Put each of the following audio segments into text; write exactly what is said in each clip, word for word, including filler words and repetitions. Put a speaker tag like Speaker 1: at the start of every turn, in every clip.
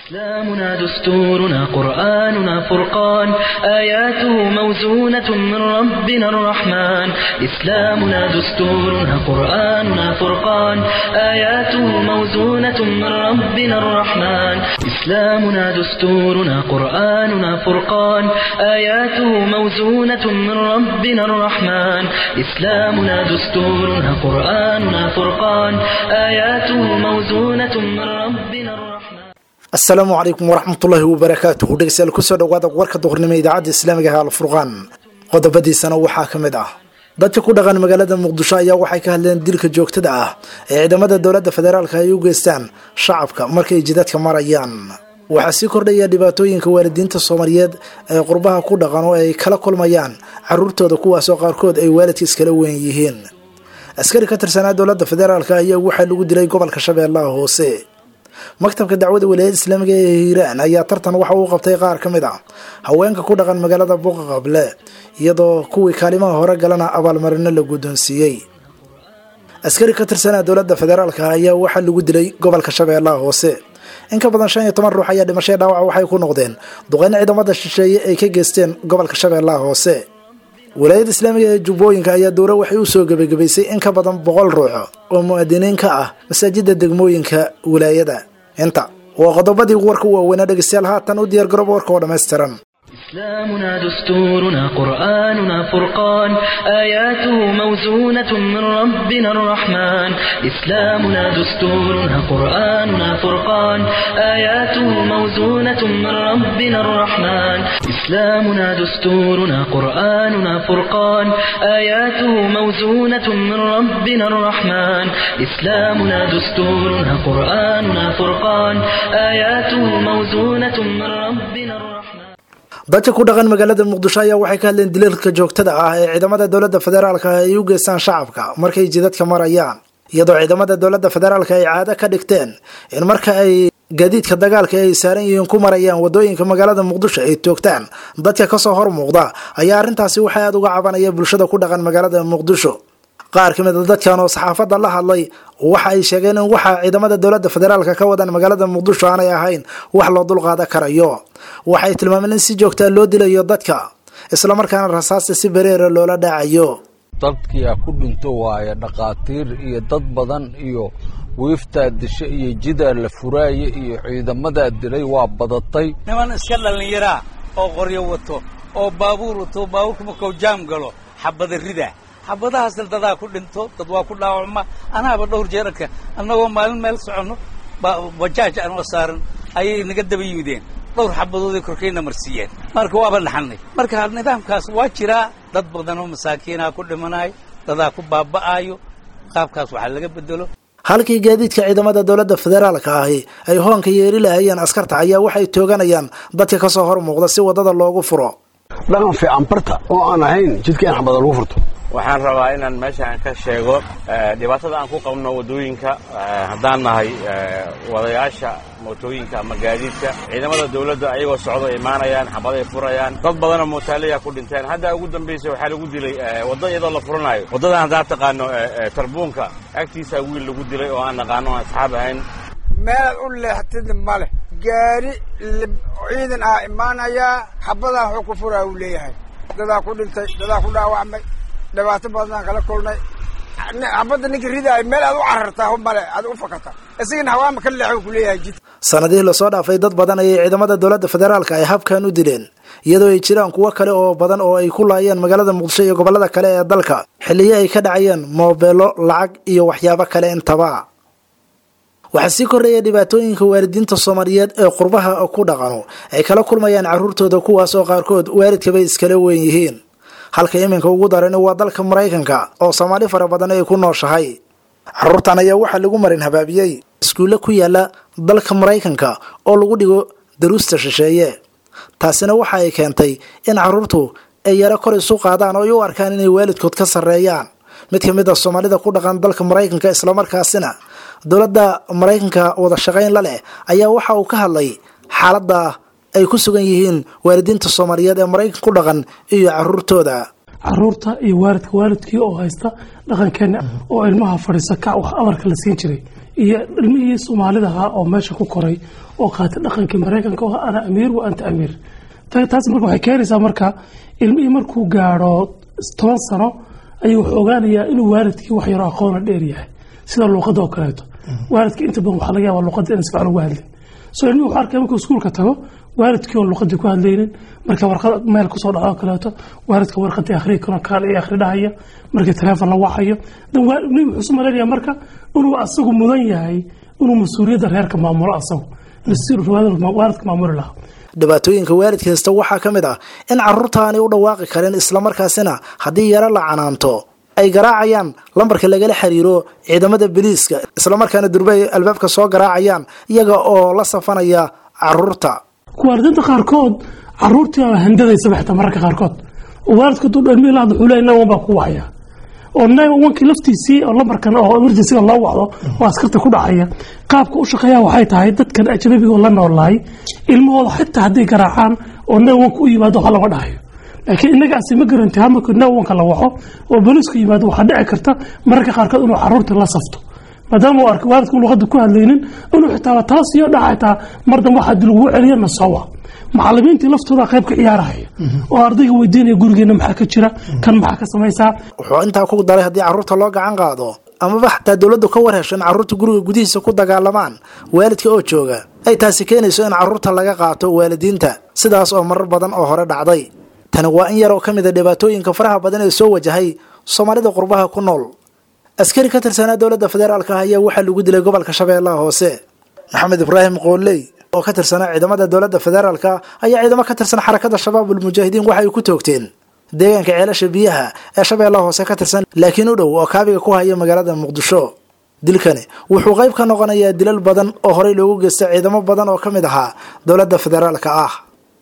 Speaker 1: إسلامنا دستورنا قرآننا فرقان آياته موزونة من ربنا الرحمن إسلامنا دستورنا قرآننا فرقان آياته موزونة من ربنا الرحمن إسلامنا دستورنا قرآننا فرقان آياته موزونة من ربنا الرحمن إسلامنا دستورنا قرآننا فرقان آياته موزونة من ربنا الرحمن.
Speaker 2: السلام عليكم ورحمة الله وبركاته. dhegeystayaal ku soo dhawaada warka duhurnimo idaacadda Islaamiga ah Al-Furqan. qodobadiisana waxaa kamid ah dadka ku dhaqan magaalada Muqdisho ayaa waxay ka hadleen dilka joogtada ah ee ciidamada dawladda federaalka ay u geystaan shacabka markay jidadka marayaan. waxaa sii kordhaya dhibaatooyinka waalidiinta Soomaaliyeed ee qurbaha ku dhaqan oo ay kala kulmayaan carruurtooda kuwaas oo qaarkood ay waalidkiis kala weyn yihiin. askari ka tirsanaa dawladda federaalka ayaa waxaa lagu dilay gobolka Shabeellaha Hoose. maktabka dacwada wilaayada islaamiga ee Hiiraan ayaa tartan waxa uu qabtay qaar kamid ah haweenka ku dhaqan magaalada Buuqaqable iyadoo kuwii kaalimaha hore galana abaalmarino la guddoonsiiyay. askari ka tirsanaa dawladda federaalka ayaa waxaa lagu dilay gobolka Shabeellaha Hoose. in ka badan shan iyo toban ruux ayaa dhimashay dhaawac waxay ku noqdeen duqeyn ciidamada shisheeye ay ka geysteen gobolka Shabeellaha Hoose. wilaayada islaamiga ee Jubbooyinka ayaa dowra waxay u soo gabagabaysay in ka badan boqol ruux oo muwaadiniin ka ah masaajidda degmooyinka wilaayada. inta waa qodobadii warka waaweyn dhegeystayaal haatan u diyaar garoob warka oo dhameystiran.
Speaker 1: إسلامنا دستورنا قرآننا فرقان آياته موزونة من ربنا الرحمن إسلامنا دستورنا قرآننا فرقان آياته موزونة من ربنا الرحمن إسلامنا دستورنا قرآننا فرقان آياته موزونة من ربنا الرحمن إسلامنا دستورنا قرآننا فرقان آياته موزونة من ربنا الرحمن. dadka ku dhaqan magaalada Muqdisho ayaa waxay ka hadleen dilalka joogtada ah ee ciidamada dawladda federaalka ay u geystaan shacabka markay jidadka marayaan iyadoo ciidamada dawladda federaalka ay caado ka dhigteen in marka ay gaadiidka dagaalka ay saaran yihiin ku marayaan wadooyinka magaalada Muqdisho ay toogtaan dadka ka soo hor muuqda ayaa arrintaasi waxay aad uga cabanaya bulshada ku dhaqan magaalada Muqdisho. qaar kamid ah dadkan oo saxaafadda la hadlay waxa ay sheegeen in waxa ciidamada dawladda federaalka ka wadaan magaalada Muqdisho aanay ahayn wax loo dulqaadan karayo. waxay tilmaameen in si joogto ah loo dilayo dadka isla markaana rasaasta si bareer ah loola dhacayo.
Speaker 3: dadkii ku dhinto waaya dhaqaatiir iyo dad badan iyo wiifta disha iyo jida la furaaye iyo ciidamada dilay waa badatay.
Speaker 4: niman iska dhalinyara oo qoryo wato oo baabuur wato baabuurku markuu jaam galo xabada rida xabadahaas dadaa ku dhinto dad waa ku dhaawacma anaaba dhowr jeerka annagoo maalin meel socono bajaaj aan u saaran ayay naga daba yimideen dhowr xabadoodii korkayna marsiiyeen marka waaba dhaxnay marka nidaamkaas waa jira dad badan oo masaakiina ku dhimanay dadaa ku baaba'ayo qaabkaas waxa laga bedelo.
Speaker 2: halkii gaadiidka ciidamada dawladda federaalka ahi ay hoonka yeeri lahaayeen askarta ayaa waxay tooganayaan dadka ka soo hor muuqda si wadada loogu furo.
Speaker 5: dhaqan fiican barta oo aan ahayn jidkeen xabada lagu furto.
Speaker 6: waxaan rabaa inaan meeshaan ka sheego dhibaatada aan ku qabno wadooyinka haddaan nahay wadayaasha mootooyinka ama gaadiidka ciidamada dawladda ayagoo socdo imaanayaan xabaday furayaan dad badan oo mootaaleya ku dhinteen hadda ugu dambeysay waxaa lagu dilay wadda iyadoo la furanayo waddadan haddaad taqaano tarbuunka agtiisa wiil lagu dilay oo aan naqaano aan asxaab ahayn.
Speaker 7: meel u leextid male gaari ciidan ah imaanayaa xabadaa wuxuu ku furaa uu leeyahay dadaa ku dhintay dadaa ku dhaawacmay dhibaato badan kala kulnay xabada ninka ridaay meel aad u carartaa male aad u fakata isagana hawaama ka leexo ku leeyahay jid.
Speaker 2: sanadihii la soo dhaafay dad badan ayay ciidamada dawladda federaalka ay habkan u dileen iyadoo ay jiraan kuwo kale oo badan oo ay ku laayeen magaalada Muqdisho iyo gobolada kale ee dalka xilliyo ay ka dhacayeen moobeelo lacag iyo waxyaabo kale intaba. waxaa sii kordhaya dhibaatooyinka waalidiinta Soomaaliyeed ee qurbaha ku dhaqano ay kala kulmayaan carruurtooda kuwaas oo qaarkood waalidkaba iskala weyn yihiin. halka iminka ugu daran waa dalka Mareykanka oo Soomaali fara badan ay ku nooshahay. carruurtan ayaa waxaa lagu marin habaabiyay iskuulo ku yaala dalka Mareykanka oo lagu dhigo daruusta shisheeye. taasina waxa ay keentay in carruurtu ay yara kor isu qaadaan oo ay u arkaan inay waalidkood ka sareeyaan. mid ka mid ah Soomaalida ku dhaqan dalka Mareykanka isla markaasina dawladda Mareykanka wada shaqayn la leh ayaa waxa uu ka hadlay xaaladda ay ku sugan yihiin waalidiinta Soomaaliyeed ee Mareykanka ku dhaqan iyo carruurtooda.
Speaker 8: carruurta iyo waalidka waalidkii oo haysta dhaqankeena oo ilmaha fadhiisa ka wax amarka la siin jiray iyo ilmihii Soomaalida ahaa oo meesha ku koray oo qaatay dhaqanka Mareykanka oo ana amiir wa anta amiir taas marka waxay keenaysaa marka ilmihii markuu gaaro toban sano ayuu ogaanayaa inuu waalidkii wax yar aqoon dheer yahay sida luqadda oo kaleeto waalidkii inta badan waxa laga yaabaa luqadda in si fiican ugu hadlay soo ilmihii wuxuu arkay markuu iskuulka tago waalidkii oo luqadda ku hadlaynin marka warqad meel ku soo dhaco kaleeto waalidka warqadda akhriyo kana kaal ay akhrinaya marka telefoon la wacayo dan waalidkii wuxuu maleeyaa marka inuu asagu mudan yahay inuu mas'uuliyadda reerka maamulo asagu lasiir waalidka maamulo lahaa
Speaker 2: dhibaatooyinka waalidka hasta waxaa ka mid ah in carruurtaani u dhawaaqi kareen isla markaasina haddii yara la canaanto ay garaacayaan lambarka lagala xiriiro ciidamada booliiska isla markaana durbay albaabka soo garaacayaan iyaga oo la safanaya carruurta
Speaker 8: waalidiinta qaarkood carruurtii handadaysa baxta mararka qaarkood waalidku duu dhalmi laad xuleeyna waa ku wacaya oo nay wankii laftiisii oo lambarkan oo emergency loo wacdo oo askarta ku dhacaya qaabka u shaqeeyaa waxay tahay dadkan ajnabiga oo la noolaay ilmahooda xitaa hadii garaacaan oo nay wanku u yimaado waxa laga dhahayo laakiin inaga asi ma garanti hamka nay wanka la waco oo booliisku yimaado waxa dhici karta mararka qaarkood inuu carruurta la safto maadaama uu arko waalidku luqadda ku hadlaynin inuu xitaa taas iyo dhacayta mardan waxa dil ugu celiyana sawa macallimiintii laftooda qayb ka ciyaaraya oo ardayga weydiinaya gurigeena maxaa ka jira kan maxaa ka samaysaa
Speaker 2: wuxuu intaa ku daray haddii carruurta loo gacan qaado amaba xataa dawladdu ka warhesho in carruurta guriga gudihiisa ku dagaalamaan waalidka oo jooga ay taasi keenayso in carruurta laga qaato waalidiinta sidaas oo marar badan oo hore dhacday tani waa in yar oo ka mid a dhibaatooyinka faraha badan ee soo wajahay Soomaalida qurbaha ku nool askari ka tirsanaa dawladda federaalka ah ayaa waxaa lagu dilay gobolka Shabeellaha Hoose Maxamed Ibraahim Qooley oo ka tirsanaa ciidamada dawladda federaalka ayaa ciidamo ka tirsan xarakada Shabaabul Mujaahidiin waxa ay ku toogteen deegaanka ceelasha biyaha ee Shabeellaha Hoose ka tirsan laakiin u dhow oo kaabiga ku haya magaalada Muqdisho dilkani wuxuu qayb ka noqonayaa dilal badan oo horey loogu geystay ciidamo badan oo ka mid ahaa dawladda federaalka ah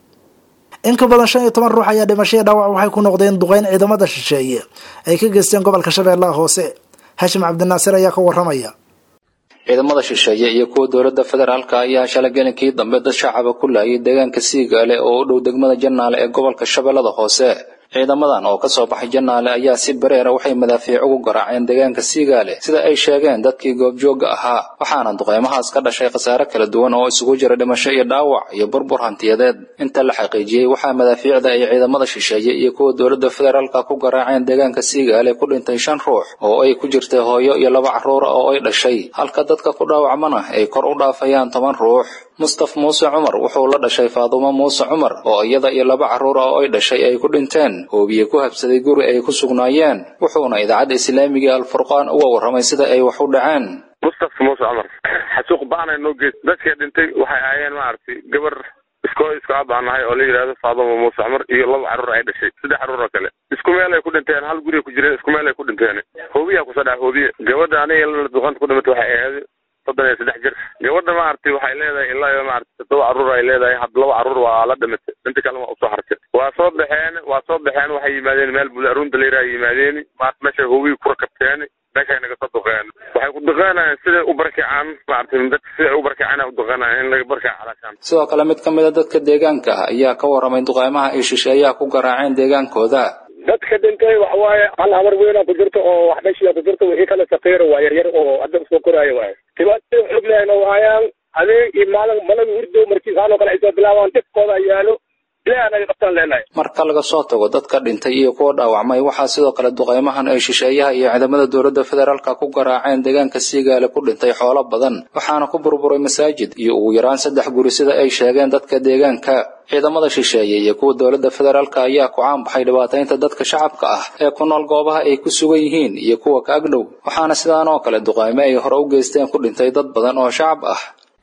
Speaker 2: in ka badan shan iyo toban ruux ayaa dhimashay dhaawac waxay ku noqdeen duqeyn ciidamada shisheeye ay ka geysteen gobolka Shabeellaha Hoose Hashim Cabdinaasir ayaa ka waramaya
Speaker 9: ciidamada shisheeye iyo kuwa dawladda federaalka ayaa shalay gelinkii dambe dad shacab ku laayay deegaanka Siigaale oo u dhow degmada Jannaale ee gobolka Shabeellaha Hoose ciidamadan oo ka soo baxay Jannaale ayaa si bareer waxay madaafiic ugu garaaceen deegaanka Siigaale sida ay sheegeen dadkii goobjooga ahaa waxaana duqeymahaas ka dhashay khasaare kala duwan oo isugu jira dhimasho iyo dhaawac iyo burbur hantiyadeed inta la xaqiijiyay waxaa madaafiicda ay ciidamada shisheeye iyo kuwa dawladda federaalka ku garaaceen deegaanka Siigaale ku dhintay shan ruux oo ay ku jirtay hooyo iyo laba carruur oo ay dhashay halka dadka ku dhaawacmana ay kor u dhaafayaan toban ruux Mustaf Muuse Cumar wuxuu la dhashay Faadumo Muuse Cumar oo iyada iyo laba carruur oo ay dhashay ay ku dhinteen hoobiye ku habsaday guri ay ku sugnaayeen wuxuuna idaacadda Islaamiga Al-Furqaan uga warramay sida ay wax u dhaceen
Speaker 6: Mustaf Muuse Cumar xasuuq baana noo geed dadkii dhintay waxay aayeen ma aragtay gabar iskoo iska abaanahay oo la yiraahdo Faadumo Muuse Cumar iyo laba carruur ay dhashay saddex carruur oo kale isku meel ay ku dhinteen hal guri ku jireen isku meel ay ku dhinteen hoobiye ku saddex hoobiye gabadha aniga la duqanta ku dhimatay waxay ahayd toban iyo saddex jir gabadha ma aragtay waxay leedahay ilaa iyo ma aragtay todoba carruur ay leedahay had laba carruur waa la dhimatay inta kale ma u soo hartay waa soo baxeen waa soo baxeen waxay yimaadeen meel bulaaruun daleeraa yimaadeen ma meesha hoobiye ku rakabteen meesha naga soo duqeen waxay ku duqeenayaan sida u barkacaan ma aragtay dadka sida u barkacaan u duqeenayaan in laga barkac calashan
Speaker 9: sidoo kale mid ka mid ah dadka deegaanka ayaa ka waramay duqeymaha ay shisheeyaha ku garaaceen deegaankooda
Speaker 10: dadka dhintay wax waaye hal habar weyn ku jirto oo wax dhashiya ku jirto wixii kale saqiir waa yar yar oo hadda soo koraayo waaye tibaato xog leeyno waayaan adee imaalan malan hurdo markii saano kale ay soo bilaabaan dadkooda yaalo ilaahay qabtaan leenahay
Speaker 9: marka laga soo tago dadka dhintay iyo kuwa dhaawacmay waxaa sidoo kale duqeymahan ay shisheeyaha iyo ciidamada dawladda federaalka ku garaaceen deegaanka Siigaale ku dhintay xoolo badan waxaana ku burburay masaajid iyo ugu yaraan saddex guri sida ay sheegeen dadka deegaanka ciidamada shisheeye iyo kuwa dawladda federaalka ayaa ku caan baxay dhibaataynta dadka shacabka ah ee ku nool goobaha ay ku sugan yihiin iyo kuwa ka agdhow waxaana sidaan oo kale duqeymo ay hore u geysteen ku dhintay dad badan oo shacab ah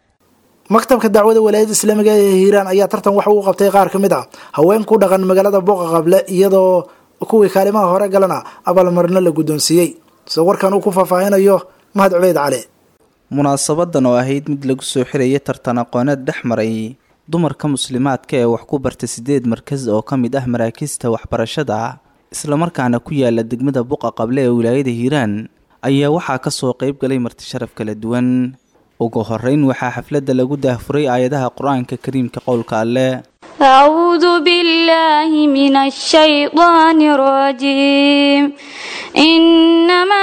Speaker 2: maktabka dacwada walaayadda islaamiga ee Hiiraan ayaa tartan wax uu qabtay qaar kamid ah haween ku dhaqan magaalada Booqa Qable iyadoo kuwii kaalimaha hore galana abaalmarino la guddoonsiiyay soo warkan uu ku faahfaahinayo Mahad Cubeyd Cali
Speaker 11: munaasabadan oo ahayd mid lagu soo xirayay tartan aqooneed dhexmaray dumarka muslimaadka ee wax ku bartay sideed markas oo kamid ah maraakista waxbarashada isla markaana ku yaala degmada Booqa Qable ee wilaayada Hiiraan ayaa waxaa ka soo qayb galay marti sharaf kala duwan ugu horeyn waxaa xafladda lagu daahfuray aayadaha Quraanka Kariimka qowlka Alle
Speaker 12: أعوذ بالله من الشيطان الرجيم إنما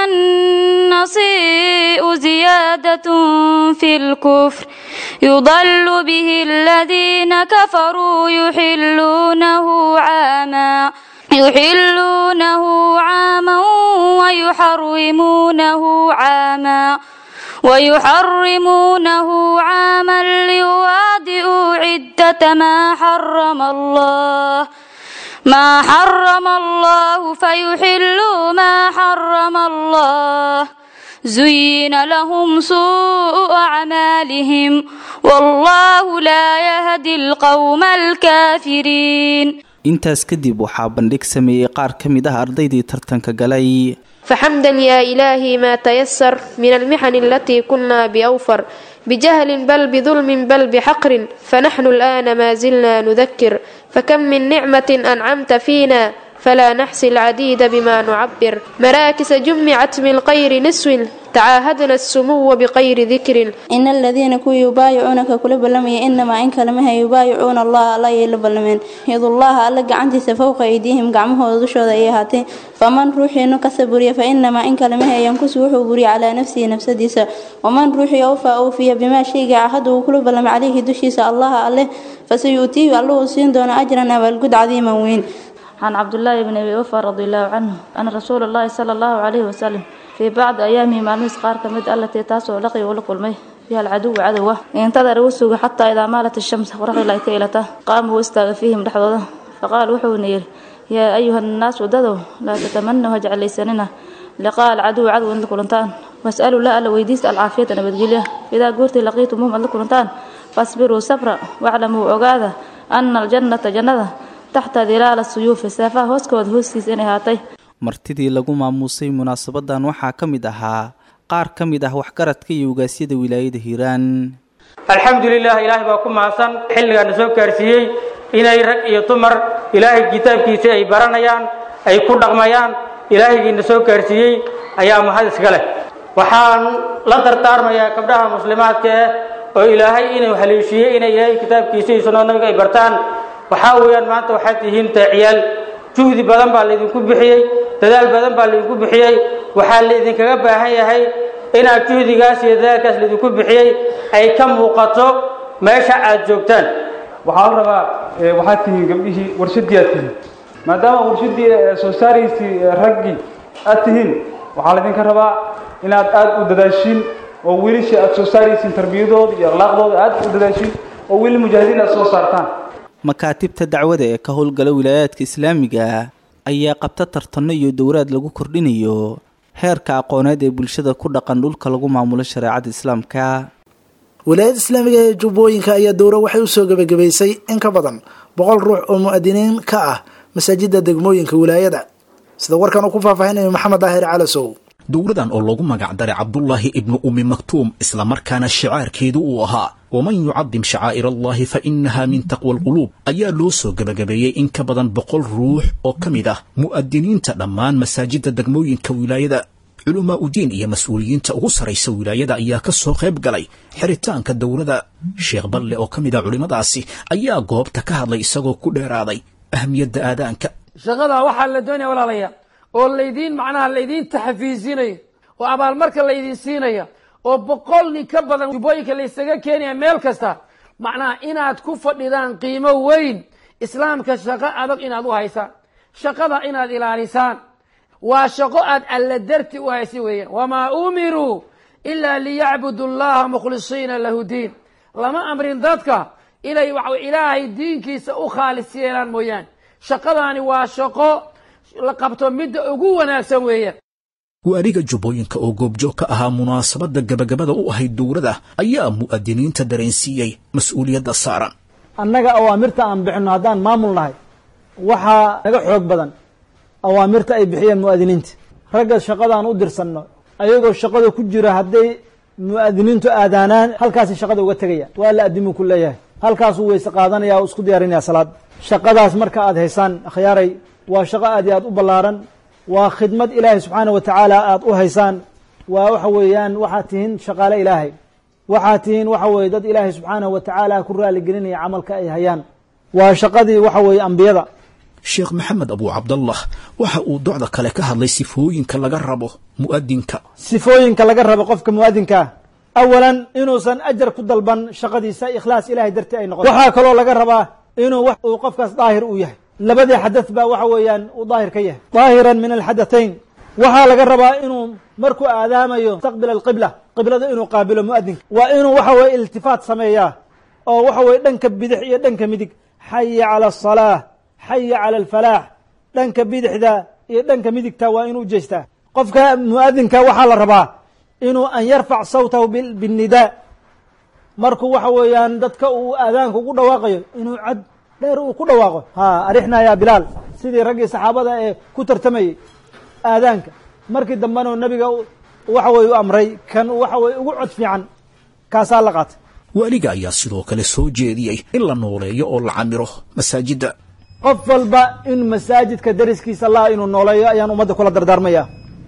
Speaker 12: النصيء زيادة في الكفر يضل به الذين كفروا يحلونه عاما يحلونه عاما ويحرمونه عاما ويحرمونه عاما ليوادئوا عدة ما حرم الله ما حرم الله فيحلوا ما حرم الله زين لهم سوء أعمالهم والله لا يهدي القوم الكافرين.
Speaker 11: intaas kadib waxaa bandhig sameeyay qaar ka mid ah ardaydii tartanka galay.
Speaker 13: فحمدا يا إلهي ما تيسر من المحن التي كنا بأوفر بجهل بل بظلم بل بحقر فنحن الآن ما زلنا نذكر فكم من نعمة أنعمت فينا فلا نحصي العديد بما نعبر مراكز جمعت من غير نسو تعاهدنا السمو بغير ذكر
Speaker 14: إن الذين كو يبايعونك كل بلمي إنما إن كلمها يبايعون الله لا يلبلمين يد الله ألق عندي فوق أيديهم قعمه وضشوا ذيهاتين فمن روحي نكسبري فإنما إن كلمها ينكس وحبري على نفسه نفس ديسا ومن روحي أوفى أوفي بما شيء عهده كل بلم عليه دشيس الله عليه فسيؤتيه الله سين دون أجرنا والجد عظيما وين.
Speaker 15: عن عبد الله بن أبي أوفى رضي الله عنه أن رسول الله صلى الله عليه وسلم في بعض أيامه مع المسقار كمد التي تاسو لقي ولقوا المي فيها العدو عدوه ينتظر وسوق حتى إذا مالت الشمس ورغي لا كيلته قام واستغ فيهم لحظة فقال وحو نير يا أيها الناس وددوا لا تتمنوا هجع لساننا لقاء العدو عدو عندكم لنتان واسألوا لا ألا ويديس العافية نبتقليه إذا قلت لقيتموهم عندكم لنتان فاصبروا صبرا واعلموا عقاده أن الجنة جنة taxta dilaal suyuuf saafa hooskood hoostiis inay haatay.
Speaker 11: martidii lagu maamuusay munaasabadan waxaa ka mid ahaa qaar ka mid ah waxgaradka iyo ugaasyada wilaayada Hiiraan.
Speaker 16: alxamdulillaah ilaahay baa ku mahadsan xilligan soo gaarsiiyay inay rag iyo dumar ilaahay kitaabkiisa ay baranayaan ay ku dhaqmayaan ilaahaygiina soo gaarsiiyay ayaa mahad iska leh. waxaan la dardaarmayaa gabdhaha muslimaadka ah oo ilaahay inuu haleeshiyay inay ilaahay kitaabkiisa iyo sunnada nabiga ay bartaan. waxaa weeyaan maanta waxaad tihiin taaciyaal juhdi badan baa laydinku bixiyey dadaal badan baa laydinku bixiyey waxaa laydinkaga baahan yahay inaad juhdigaas iyo dadaalkaas laydinku bixiyey ay ka muuqato meesha aad joogtaan.
Speaker 17: waxaa la rabaa waxaad tihiin gabdhihii warshadii aad tihiin maadaama warshadii soo saaraysay raggii aad tihiin waxaa laydinka rabaa inaad aad u dadaashiin oo wiilasha aad soo saaraysiin tarbiyadooda iyo akhlaaqdooda aad u dadaashiin oo wiil mujaahidiin aad soo saartaan.
Speaker 11: makaatibta dacwada ee ka howlgala wilaayaadka islaamiga ayaa qabta tartano iyo dowraad lagu kordhinayo heerka aqooneed ee bulshada ku dhaqan dhulka lagu maamulo shareecada islaamka.
Speaker 2: wilaayada islaamiga ee jubbooyinka ayaa dowra waxay usoo gabagabaysay in ka badan boqol ruux oo mu'adiniin ka ah masaajida degmooyinka wilaayada sida warkan uu ku faahfaahinayo maxamed daahir calasow.
Speaker 18: dowradan oo lagu magac daray cabdullaahi ibnu ummi maktuum isla markaana shicaarkeedu uu ahaa waman yucadim shacaa'ir allahi fa inaha min taqwa alquluub ayaa loo soo gabagabeeyey in ka badan boqol ruux oo ka mid ah mu'adiniinta dhammaan masaajidda degmooyinka wilaayada. culumaa udiin iyo mas-uuliyiinta ugu saraysa wilaayada ayaa ka soo qayb galay xiritaanka dowrada. sheekh balle oo ka mid ah culimmadaasi ayaa goobta ka hadlay isagoo ku dheeraaday ahamiyadda aadaanka.
Speaker 19: shaqadaa waxaa la doonaya walaalayaal oo laydiin macnaha laydiin taxafiisinayo oo abaalmarka laydiin siinaya oo boqol nin ka badan jubbooyinka laysaga keenaya meel kasta macnaha inaad ku fadhidaan qiimo weyn islaamka shaqo adag inaad u haysaan shaqada inaad ilaalisaan waa shaqo aad alla darti u haysi weeyaan wamaa umiruu ilaa liyacbudu allaha mukhlisiina lahu diin lama amrin dadka inay ilaahay diinkiisa u khaalis yeelaan mooyaane shaqadaani waa shaqo la qabto midda ugu wanaagsan weeyaan.
Speaker 18: waariga jubbooyinka oo goobjoog ka ahaa munaasabadda gabagabada u ahayd dowrada ayaa mu'adiniinta dareensiiyey mas-uuliyadda saaran.
Speaker 20: annaga awaamirta aan bixinno haddaan maamul nahay waxaa naga xoog badan awaamirta ay bixiyeen mu'adiniinta. ragga shaqadaan u dirsanno ayagoo shaqada ku jira hadday mu'adiniintu aadaanaan halkaasi shaqada uga tegaya waa la addimu ku leeyahay halkaasuu weyse qaadanaya oo isku diyaarinaya salaad. shaqadaas marka aad haysaan akhyaaray waa shaqo aad iyo aad u ballaaran waa khidmad ilaahay subxaana wa tacaala aad u haysaan waa waxa weeyaan waxaad tihiin shaqaale ilaahay waxaad tihiin waxa weeye dad ilaahay subxaana wa tacaala ku raaligelinaya camalka ay hayaan waa shaqadii waxa weeye ambiyada.
Speaker 18: sheekh maxamed abu cabdallah waxa uu docda kale ka hadlay sifooyinka laga rabo mu'adinka.
Speaker 20: sifooyinka laga rabo qofka mu'adinka awalan inuusan ajar ku dalban shaqadiisa ikhlaas ilaahay dartii ay noqoto. waxaa kaloo laga rabaa inuu wax uu qofkaas daahir u yahay labadii xadath baa waxa weeyaan uu daahir ka yahay daahiran min alxadaثayn. waxaa laga rabaa inuu markuu aadaamayo mustaqbil alqibla qiblada inuu qaabilo mu'adinka waa inuu waxa weye iltifaat sameeyaa oo waxa weye dhanka bidix iyo dhanka midig xaya cala aلصalaah xaya cala alfalaax dhanka bidixda iyo dhanka midigta waa inuu jeestaa. qofka mu'adinka waxaa la rabaa inuu an yarfac sawtahu biاnnidaa markuu waxa weeyaan dadka uu aadaanka ugu dhawaaqayo inuu cad dheer uu ku dhawaaqo ha arixna ya bilaal sidii raggii saxaabada ee ku tartamayey aadaanka markii dambena nabiga waxa weye u amray kan waxa weye ugu cod fiican kaasaa la qaatay.
Speaker 18: waaliga ayaa sidoo kale soo jeediyey in la nooleeyo oo la camiro masaajidda.
Speaker 20: qof walba in masaajidka dariskiisa allah inuu nooleeyo ayaan ummadda kula dardaarmaya.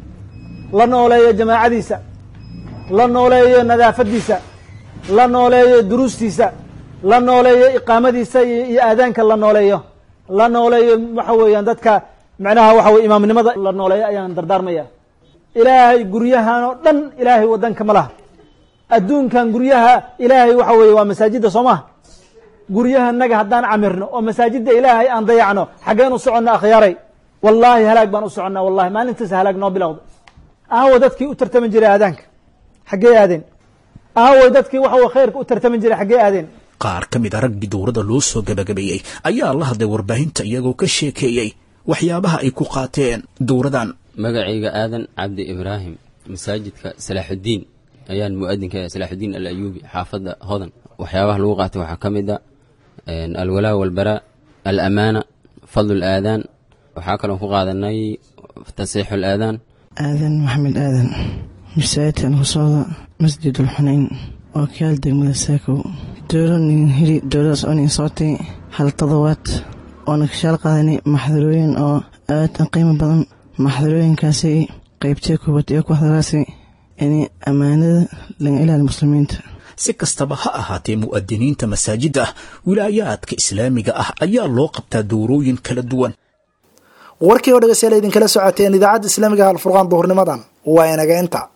Speaker 20: la nooleeyo jamaacadiisa, la nooleeyo nadaafadiisa, la nooleeyo duruustiisa, la nooleeyo iqaamadiisa iyo aadaanka la nooleeyo, la nooleeyo waxa weeyaan dadka macnaha waxa weye imaamnimada la nooleeyo ayaan dardaarmaya. ilaahay guryahan oo dhan ilaahay wadanka ma laha. adduunkan guryaha ilaahay waxa weeye waa masaajidda soo maha. guryahanaga haddaan camirno oo masaajidda ilaahay aan dayacno xaggeen u soconna akhyaaray wallaahi halaag baan u soconnaa. wallahi maalintaas halaag noo bilowda. aawo dadkii u tartami jiray aadaanka xaggee aadeen? aawo dadkii waxa khayrka u tartami jiray xaggee aadeen?
Speaker 18: qaar ka mid a raggii dowladda loo soo gabagabeeyey ayaa la hadlay warbaahinta iyagoo ka sheekeeyey waxyaabaha ay ku qaateen dowradan.
Speaker 21: magacayga aadan cabdi ibraahim masaajidka salaaxudiin ayaan mu'adinka salaaxudiin al ayuubi xaafadda hodan. waxyaabaha lagu qaatay waxaa ka mid a alwalaa walbaraa alamaana fadlu laadaan. waxaa kaloo ku qaadanay tasiixu laadaan.
Speaker 22: aadan maxamed aadan masaajidkan ku socda masjidulxunayn oo kaal degmada saakow. dowlanin heli dowladaas oo nin socotay hal todobaad oona kashaal qaadanay maxdarooyin oo aad u qiimo badan. maxdarooyinkaasi qaybtee koowaad ee ku hadalaasay in ammaanada laga ilaaliyo muslimiinta.
Speaker 18: si kastaba ha ahaatee mu'adiniinta masaajidda ah wilaayaadka islaamiga ah ayaa loo qabtaa dowrooyin kala duwan.
Speaker 2: warkii oo dhegeystayaal idinkala socoteen idaacadda islaamiga alfurqaan duhurnimadan waa inaga inta.